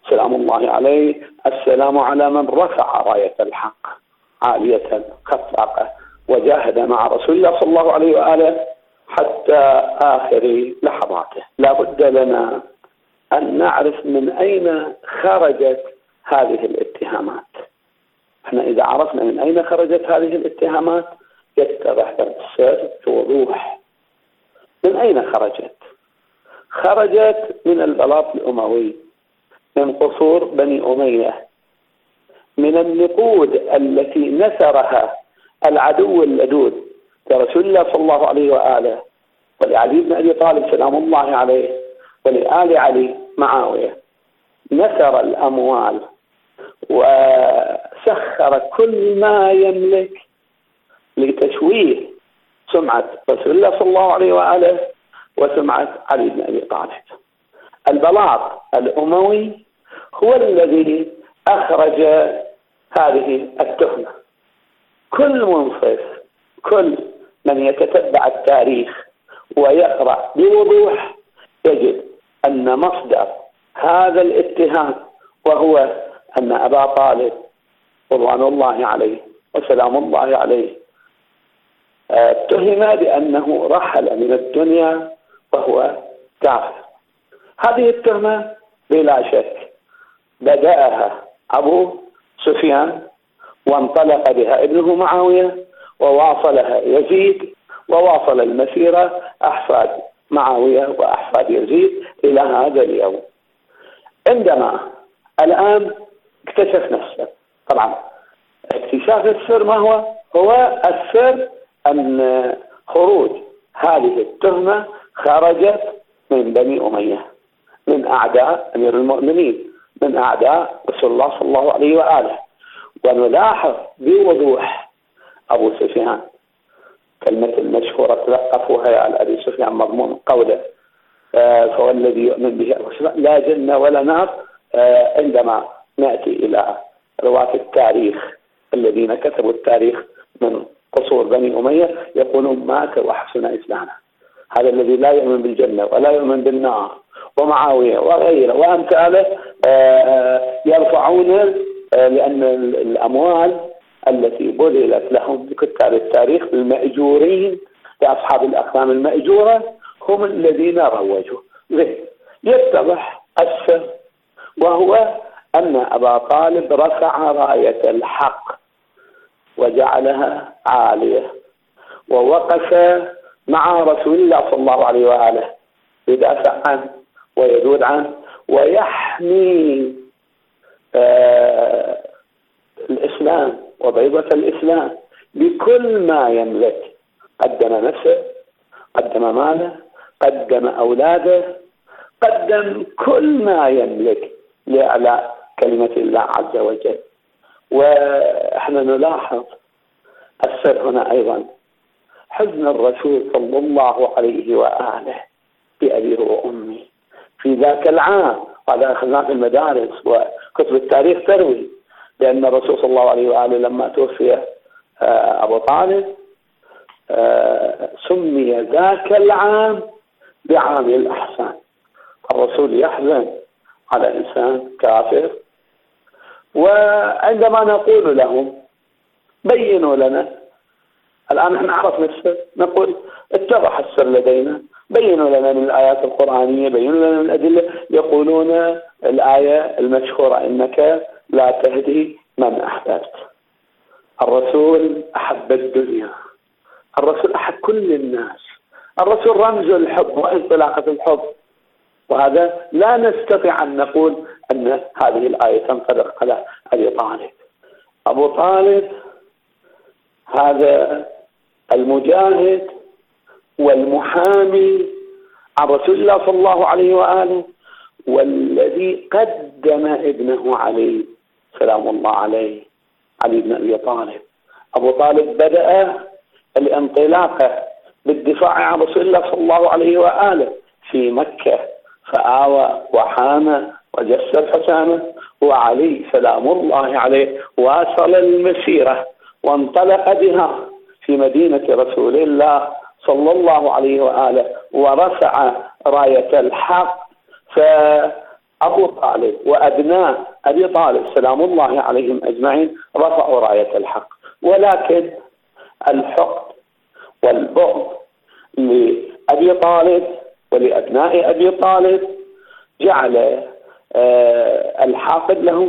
سلام الله عليه: السلام على من رفع راية الحق عالية خفاقة وجاهد مع رسول الله صلى الله عليه وآله حتى آخر لحظاته. لا بد لنا أن نعرف من أين خرجت هذه الاتهامات. احنا إذا عرفنا من أين خرجت هذه الاتهامات يتضح السر بوضوح. من أين خرجت؟ خرجت من البلاط الأموي، من قصور بني أمية، من النقود التي نثرها العدو اللدود لرسول الله صلى الله عليه وآله ولعلي بن أبي طالب سلام الله عليه ولآل علي معاوية. نثر الأموال وسخر كل ما يملك لتشويه سمعة رسول الله صلى الله عليه وآله وسمعة علي بن أبي طالب. البلاط الأموي هو الذي أخرج هذه التهمة. كل منصف، كل من يتتبع التاريخ ويقرأ بوضوح يجد أن مصدر هذا الاتهام وهو أن أبا طالب رضوان الله عليه وسلام الله عليه اتهم بأنه رحل من الدنيا وهو كافر. هذه التهمة بلا شك بدأها أبو سفيان وانطلق بها ابنه معاوية وواصلها يزيد وواصل المسيرة أحفاد معاوية وأحفاد يزيد إلى هذا اليوم. عندما الآن اكتشف نفسه، طبعا اكتشاف السر ما هو؟ هو السر أن خروج هذه التهمة خرجت من بني أمية، من أعداء أمير المؤمنين، من أعداء رسول الله صلى الله عليه وآله. ونلاحظ بوضوح أبو سفيان كلمة المشهورة تلقفوها يا أبي سفيان مضمون قوله آه فوالذي يؤمن به لا جنة ولا نار. آه عندما نأتي إلى رواة التاريخ الذين كتبوا التاريخ من قصور بني أمية يقولون مات وحسن إسلامه. هذا الذي لا يؤمن بالجنة ولا يؤمن بالنار، ومعاوية وغيره وأمثاله آه يرفعون آه لأن الأموال التي بذلت لهم بكتاب التاريخ المأجورين لأصحاب الأقلام المأجورة هم الذين روجوا. يتضح السر وهو أن أبا طالب رفع راية الحق وجعلها عالية ووقف مع رسول الله صلى الله عليه وآله يدافع عنه ويذود عنه ويحمي آه الإسلام وبيضة الإسلام بكل ما يملك. قدم نفسه، قدم ماله، قدم أولاده، قدم كل ما يملك لإعلاء كلمة الله عز وجل. وإحنا نلاحظ السر هنا أيضا حزن الرسول صلى الله عليه وآله بأبيه وأمي في ذاك العام. هذا أخذناه في المدارس وكتب التاريخ تروي لأن الرسول صلى الله عليه وآله لما توفي أبو طالب سمي ذاك العام بعام الأحزان. الرسول يحزن على إنسان كافر، وعندما نقول لهم بينوا لنا، الآن احنا عرفنا السر، نقول اتضح السر لدينا، بينوا لنا من الآيات القرآنية، بينوا لنا من الأدلة. يقولون الآية المشهورة إنك لا تهدي من أحببت. الرسول أحب الدنيا، الرسول أحب كل الناس، الرسول رمز الحب وانطلاقة الحب. وهذا لا نستطيع أن نقول أن هذه الآية تنطبق على أبي طالب. أبو طالب هذا المجاهد والمحامي عن رسول الله صلى الله عليه وآله، والذي قدم ابنه علي سلام الله عليه، علي بن أبي طالب. أبو طالب بدأ الانطلاقة بالدفاع عن رسول الله صلى الله عليه وآله في مكة، فآوى وحامى وجسد حسامه، وعلي سلام الله عليه واصل المسيرة وانطلق بها في مدينة رسول الله صلى الله عليه وآله ورفع راية الحق. فأبو أبو طالب وأبناء أبي طالب سلام الله عليهم أجمعين رفعوا راية الحق، ولكن الحقد والبغض لأبي طالب ولأبناء أبي طالب جعل الحاقد لهم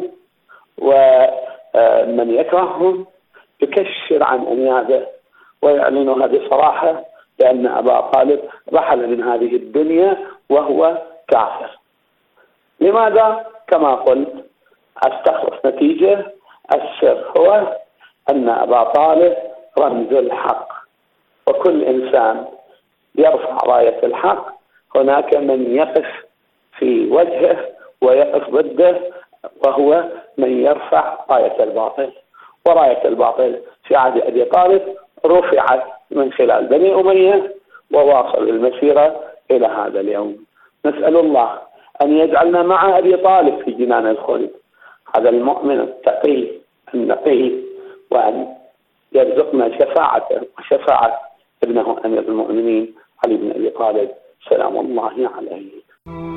ومن يكرههم يكشر عن أنيابه ويعلنها بصراحة بأن أبا طالب رحل من هذه الدنيا وهو كافر. لماذا؟ كما قلت أستخلص نتيجة. السر هو أن أبا طالب رمز الحق، وكل إنسان يرفع راية الحق هناك من يقف في وجهه ويقف ضده، وهو من يرفع راية الباطل. وراية الباطل في عهد أبي طالب رفعت من خلال بني أمية وواصل المسيرة إلى هذا اليوم. نسأل الله أن يجعلنا مع أبي طالب في جنان الخلد، هذا المؤمن التقي النقي، وأن يرزقنا شفاعته وشفاعة ابنه أمير المؤمنين علي بن أبي طالب سلام الله عليه.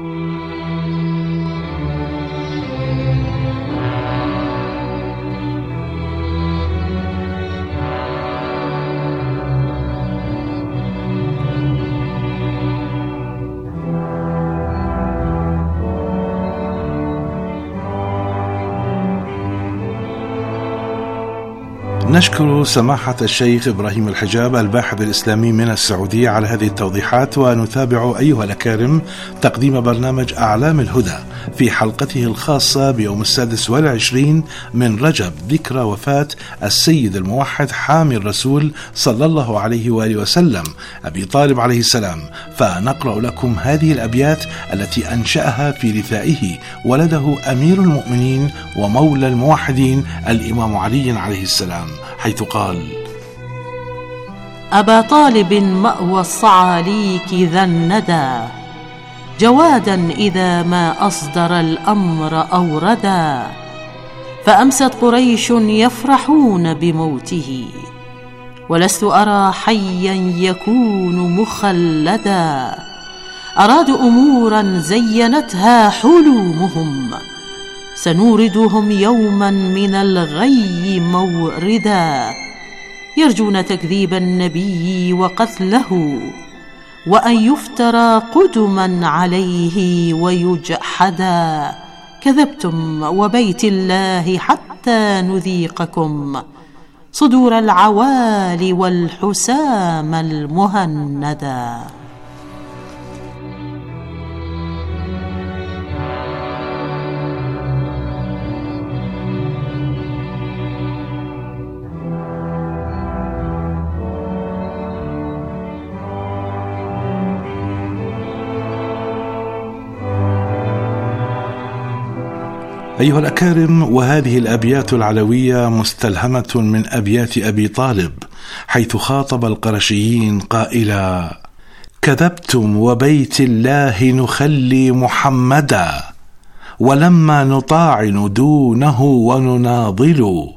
نشكر سماحة الشيخ إبراهيم الحجاب الباحث الإسلامي من السعودية على هذه التوضيحات، ونتابع أيها الأكارم تقديم برنامج أعلام الهدى في حلقته الخاصة بيوم السادس والعشرين من رجب، ذكرى وفاة السيد الموحد حامي الرسول صلى الله عليه وآله وسلم أبي طالب عليه السلام. فنقرأ لكم هذه الأبيات التي أنشأها في رثائه ولده أمير المؤمنين ومولى الموحدين الإمام علي عليه السلام، حيث قال: أبا طالب مأوى الصعاليك ذا الندى، جوادا إذا ما أصدر الأمر أوردا، فأمست قريش يفرحون بموته، ولست أرى حيا يكون مخلدا، أرادوا أمورا زينتها حلومهم، سنوردهم يوما من الغي موردا، يرجون تكذيب النبي وقتله، وأن يفترى قدما عليه ويجحدا، كذبتم وبيت الله حتى نذيقكم صدور العوالي والحسام المهندا. أيها الأكارم، وهذه الأبيات العلوية مستلهمة من أبيات أبي طالب، حيث خاطب القرشيين قائلا: كذبتم وبيت الله نخلي محمدا، ولما نطاعن دونه ونناضل،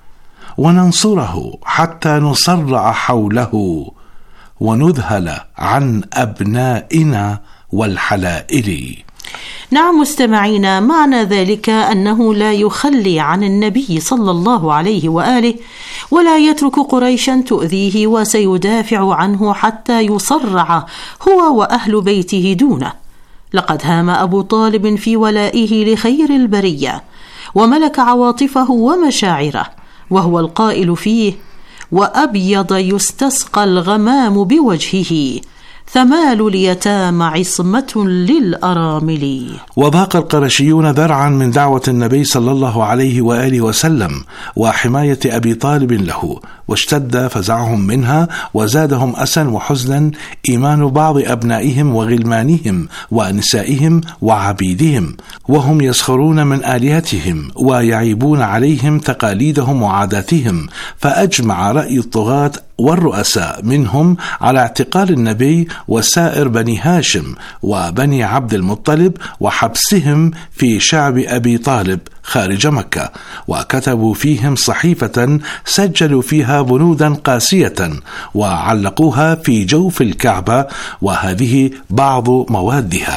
وننصره حتى نصرع حوله، ونذهل عن أبنائنا والحلائل. نعم مستمعينا، معنى ذلك أنه لا يخلي عن النبي صلى الله عليه وآله، ولا يترك قريشا تؤذيه، وسيدافع عنه حتى يصرع هو وأهل بيته دونه. لقد هام أبو طالب في ولائه لخير البرية، وملك عواطفه ومشاعره، وهو القائل فيه: وأبيض يستسقى الغمام بوجهه، ثمال اليتامى عصمة للأرامل. وضاق القرشيون ذرعا من دعوة النبي صلى الله عليه وآله وسلم وحماية أبي طالب له، واشتد فزعهم منها، وزادهم أسا وحزنا إيمان بعض أبنائهم وغلمانهم ونسائهم وعبيدهم، وهم يسخرون من آلهتهم ويعيبون عليهم تقاليدهم وعاداتهم. فأجمع رأي الطغاة والرؤساء منهم على اعتقال النبي وسائر بني هاشم وبني عبد المطلب وحبسهم في شعب أبي طالب خارج مكة، وكتبوا فيهم صحيفة سجلوا فيها بنودا قاسية وعلقوها في جوف الكعبة، وهذه بعض موادها: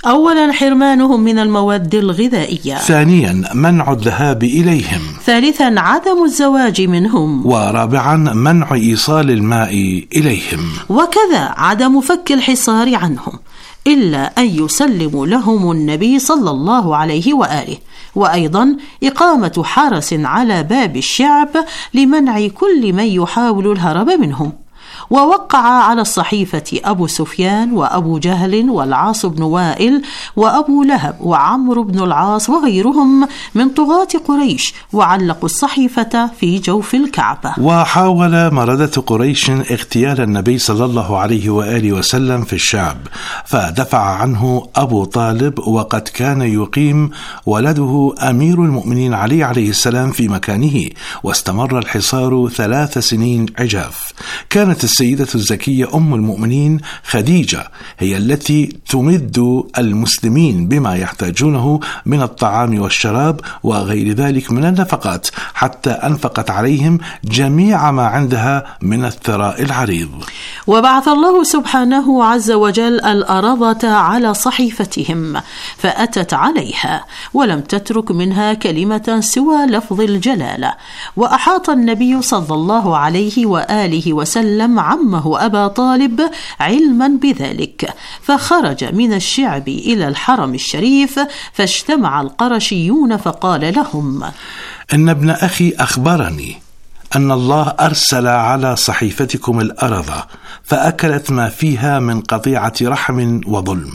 أولا حرمانهم من المواد الغذائية. ثانيا منع الذهاب إليهم. ثالثا عدم الزواج منهم. ورابعا منع إيصال الماء إليهم. وكذا عدم فك الحصار عنهم إلا أن يسلموا لهم النبي صلى الله عليه وآله، وأيضا إقامة حرس على باب الشعب لمنع كل من يحاول الهرب منهم. ووقع على الصحيفة أبو سفيان وأبو جهل والعاص بن وائل وأبو لهب وعمرو بن العاص وغيرهم من طغاة قريش، وعلقوا الصحيفة في جوف الكعبة. وحاول مردة قريش اغتيال النبي صلى الله عليه وآله وسلم في الشعب، فدفع عنه أبو طالب، وقد كان يقيم ولده أمير المؤمنين علي عليه السلام في مكانه، واستمر الحصار ثلاث سنين عجاف. كانت السيدة الزكية أم المؤمنين خديجة هي التي تمد المسلمين بما يحتاجونه من الطعام والشراب وغير ذلك من النفقات، حتى أنفقت عليهم جميع ما عندها من الثراء العريض. وبعث الله سبحانه عز وجل الأرضة على صحيفتهم فأتت عليها، ولم تترك منها كلمة سوى لفظ الجلالة. وأحاط النبي صلى الله عليه وآله وسلم عمه أبا طالب علما بذلك، فخرج من الشعب إلى الحرم الشريف، فاجتمع القرشيون فقال لهم: إن ابن أخي أخبرني أن الله أرسل على صحيفتكم الأرض فأكلت ما فيها من قطيعة رحم وظلم،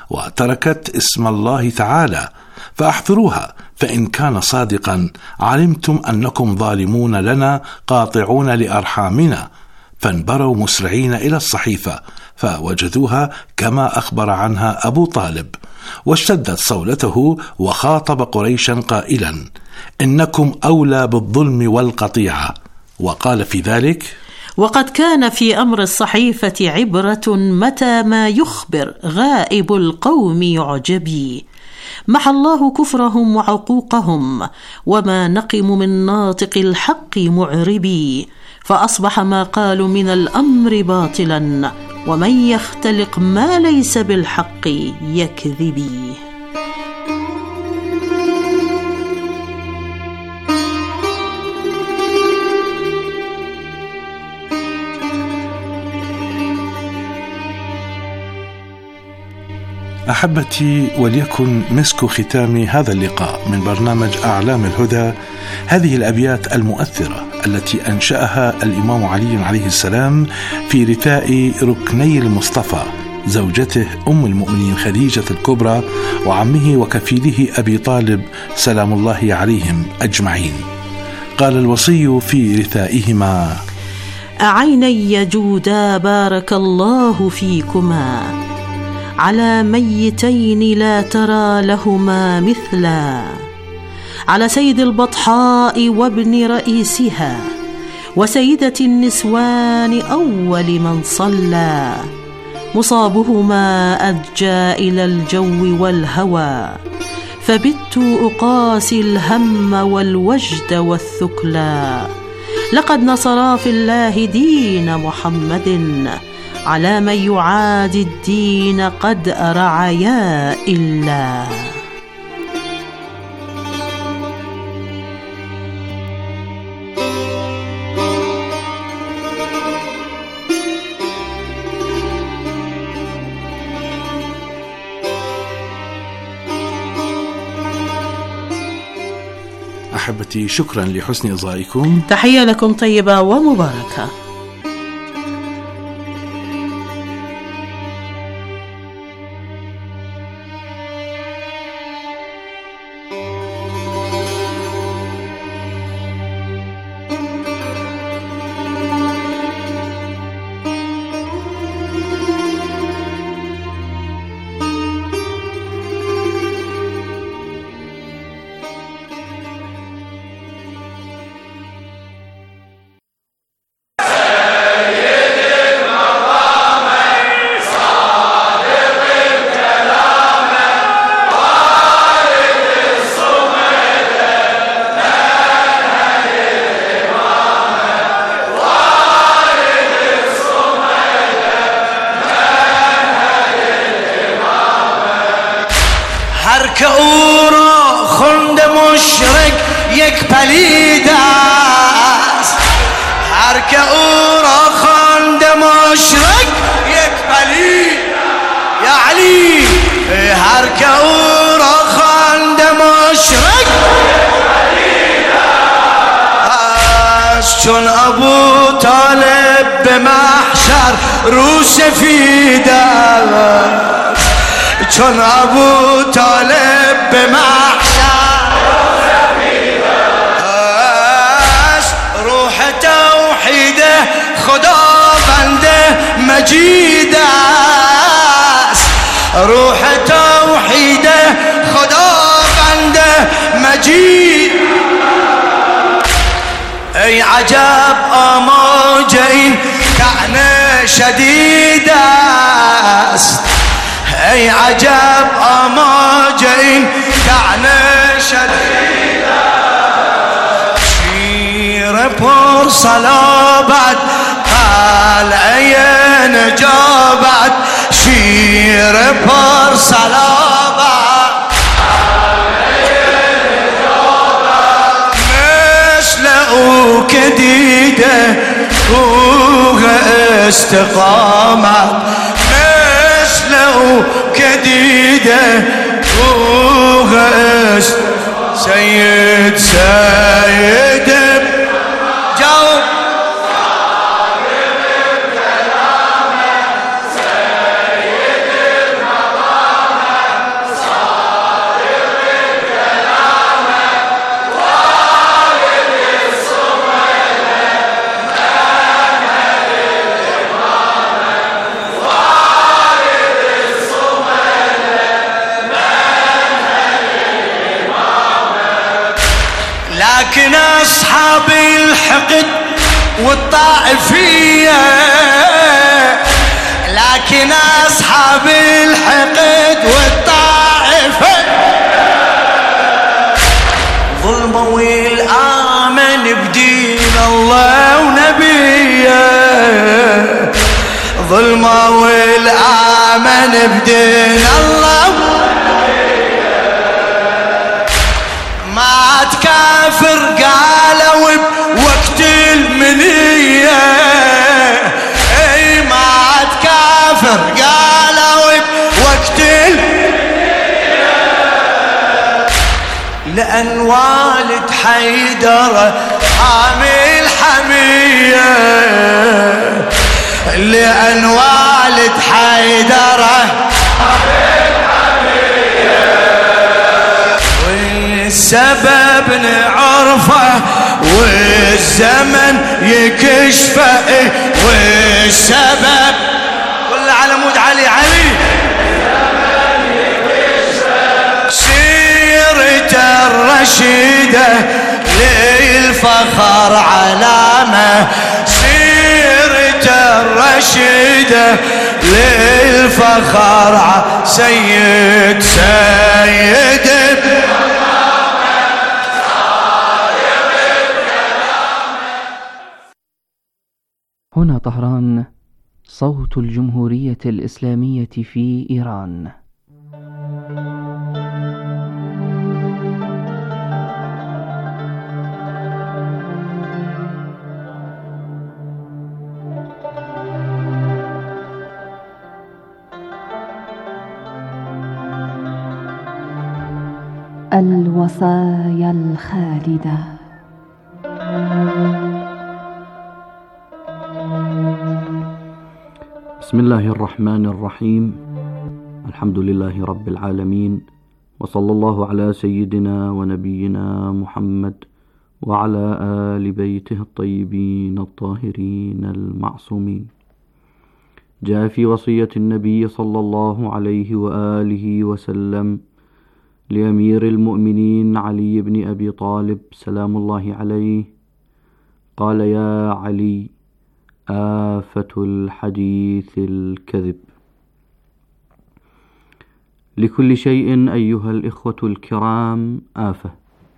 وتركت اسم الله تعالى، فأحضروها، فإن كان صادقا علمتم أنكم ظالمون لنا قاطعون لأرحامنا. فانبروا مسرعين إلى الصحيفة فوجدوها كما أخبر عنها أبو طالب، واشتدت صولته وخاطب قريشا قائلا: إنكم أولى بالظلم والقطيعة. وقال في ذلك: وقد كان في أمر الصحيفة عبرة متى ما يخبر غائب القوم يعجبي. محى الله كفرهم وعقوقهم، وما نقم من ناطق الحق معربي، فأصبح ما قالوا من الأمر باطلا، ومن يختلق ما ليس بالحق يكذبي. أحبتي، وليكن مسك ختام هذا اللقاء من برنامج أعلام الهدى هذه الأبيات المؤثرة التي أنشأها الإمام علي عليه السلام في رثاء ركني المصطفى، زوجته أم المؤمنين خديجة الكبرى وعمه وكفيله أبي طالب سلام الله عليهم أجمعين. قال الوصي في رثائهما: أعيني جودا بارك الله فيكما، على ميتين لا ترى لهما مثلا، على سيد البطحاء وابن رئيسها، وسيدة النسوان أول من صلى، مصابهما أدجى إلى الجو والهوى، فبت أقاسي الهم والوجد والثكلى، لقد نصرا في الله دين محمد، على من يعادي الدين قد رعيا إلا. أحبتي، شكرا لحسن إصغائكم. تحية لكم طيبة ومباركة. يقبلي داس هركة ورخان دمشرق يقبلي يا علي هركة ورخان دمشرق شون ابو طالب بمحشر روس في داس شون ابو طالب بمحشر روس في داس روح توحيده خدا بنده مجيد روح توحيده خدا بنده مجيد اي عجب اماجين كان شديد است اي عجب اماجين كان شديد شير پر صلابت قال عين جابت شير پر صلابت وكديده روح استقامت مثله كديده روح است سيد سيد جاوب لكن أصحاب الحقد والطائفية لكن أصحاب الحقد والطائفة ظلموا الآمن بدين الله ونبيه ظلموا الآمن بدين الله ما تكافر قالوا بوقت المنية اي ما تكافر قالوا بوقت المنية لأن والد حيدر حامل حمية لأن والد حيدر حامل السبب نعرفه والزمن يكشفه والسبب ولا على مود علي علي سيرة الرشيدة للفخر علامة سيرة الرشيدة للفخر ع... سيد سيد هنا طهران صوت الجمهورية الإسلامية في إيران. الوصايا الخالدة. بسم الله الرحمن الرحيم. الحمد لله رب العالمين، وصلى الله على سيدنا ونبينا محمد وعلى آل بيته الطيبين الطاهرين المعصومين. جاء في وصية النبي صلى الله عليه وآله وسلم لأمير المؤمنين علي بن أبي طالب سلام الله عليه، قال: يا علي، آفة الحديث الكذب. لكل شيء أيها الإخوة الكرام آفة،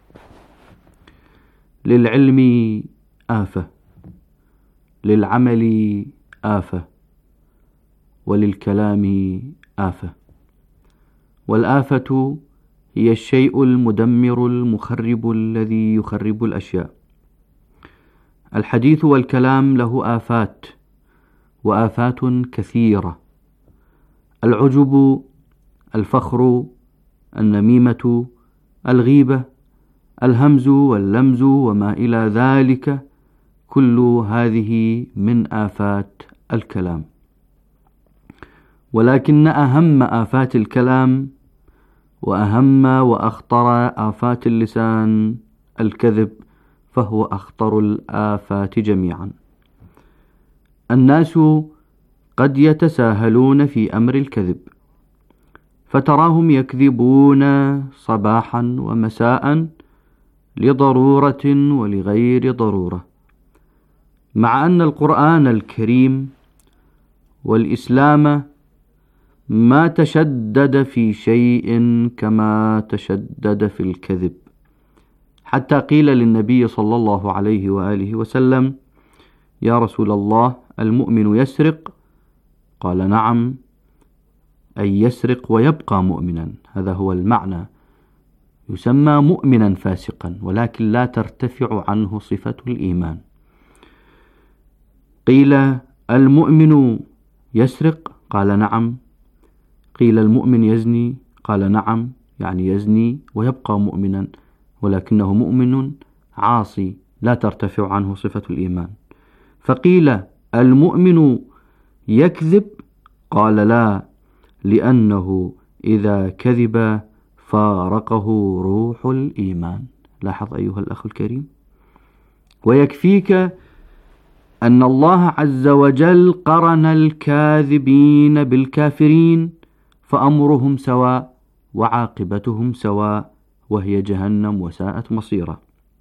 للعلم آفة، للعمل آفة، وللكلام آفة. والآفة هي الشيء المدمر المخرب الذي يخرب الأشياء. الحديث والكلام له آفات، وآفات كثيرة: العجب، الفخر، النميمة، الغيبة، الهمز واللمز وما إلى ذلك، كل هذه من آفات الكلام. ولكن أهم آفات الكلام وأهم وأخطر آفات اللسان الكذب، فهو أخطر الآفات جميعا. الناس قد يتساهلون في أمر الكذب، فتراهم يكذبون صباحا ومساء لضرورة ولغير ضرورة، مع أن القرآن الكريم والإسلام ما تشدد في شيء كما تشدد في الكذب، حتى قيل للنبي صلى الله عليه وآله وسلم: يا رسول الله، المؤمن يسرق؟ قال: نعم، أي يسرق ويبقى مؤمنا، هذا هو المعنى، يسمى مؤمنا فاسقا، ولكن لا ترتفع عنه صفة الإيمان. قيل: المؤمن يسرق؟ قال: نعم. قيل: المؤمن يزني؟ قال: نعم، يعني يزني ويبقى مؤمنا، ولكنه مؤمن عاصي لا ترتفع عنه صفة الإيمان. فقيل: المؤمن يكذب؟ قال: لا، لأنه إذا كذب فارقه روح الإيمان. لاحظ أيها الأخ الكريم، ويكفيك أن الله عز وجل قرن الكاذبين بالكافرين، فأمرهم سواء وعاقبتهم سواء، وهي جهنم وساءت مصيرا.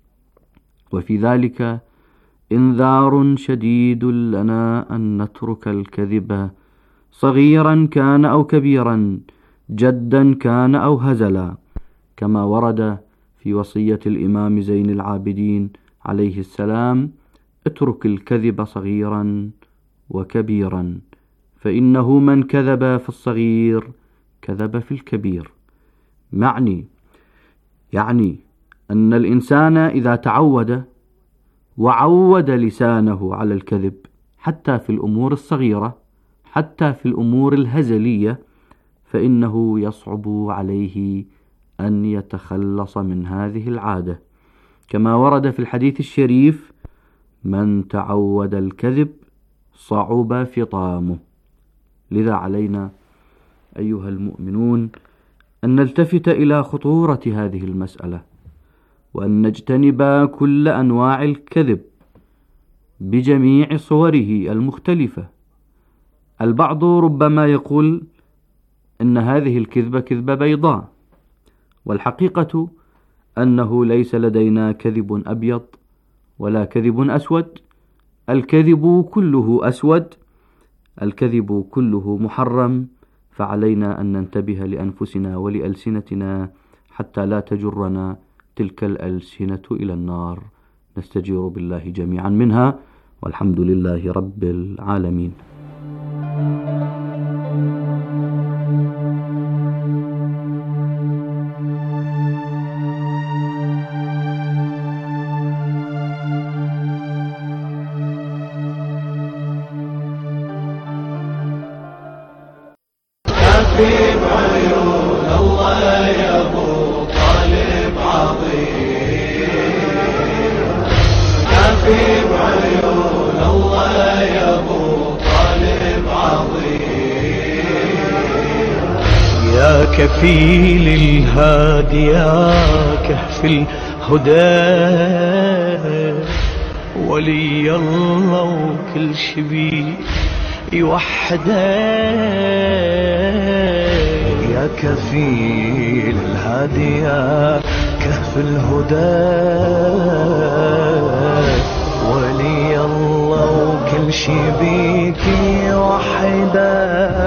وفي ذلك إنذار شديد لنا أن نترك الكذب، صغيرا كان أو كبيرا، جدا كان أو هزلا، كما ورد في وصية الإمام زين العابدين عليه السلام: اترك الكذب صغيرا وكبيرا، فإنه من كذب في الصغير كذب في الكبير. معني يعني أن الإنسان إذا تعود وعود لسانه على الكذب، حتى في الأمور الصغيرة، حتى في الأمور الهزلية، فإنه يصعب عليه أن يتخلص من هذه العادة، كما ورد في الحديث الشريف: من تعود الكذب صعب فطامه. لذا علينا أيها المؤمنون أن نلتفت إلى خطورة هذه المسألة، وأن نجتنب كل أنواع الكذب بجميع صوره المختلفة. البعض ربما يقول إن هذه الكذبة كذبة بيضاء، والحقيقة أنه ليس لدينا كذب أبيض ولا كذب أسود، الكذب كله أسود، الكذب كله محرم، فعلينا أن ننتبه لأنفسنا ولألسنتنا حتى لا تجرنا تلك الألسنة إلى النار، نستجير بالله جميعا منها، والحمد لله رب العالمين. في بعيون الله يا ابو طالب عظيم، في بعيون الله يا ابو طالب عظيم، يا كفيل الهادي يا كهف الهدى، ولي الله وكل شبيه يوحده، يا كفيل الهادي يا كهف الهدى، ولي الله وكل شي بيك وحده،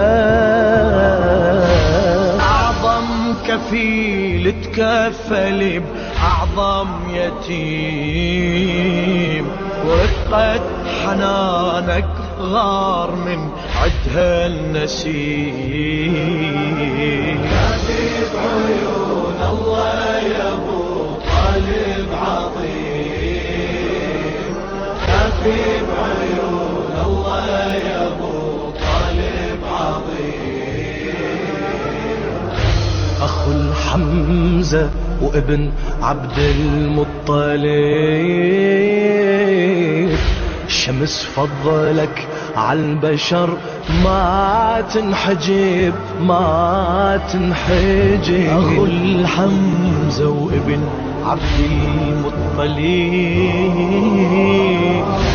أعظم كفيل تكفل بأعظم يتيم، ورقة حنانك غار من عدها النسيم. كاتب عيون الله يا ابو طالب عظيم، كاتب عيون الله يا ابو طالب عظيم. اخو الحمزة وابن عبد المطلب، شمس فضلك عالبشر ما تنحجب ما تنحجب. أخو الحمزة وابن عبد المطلب،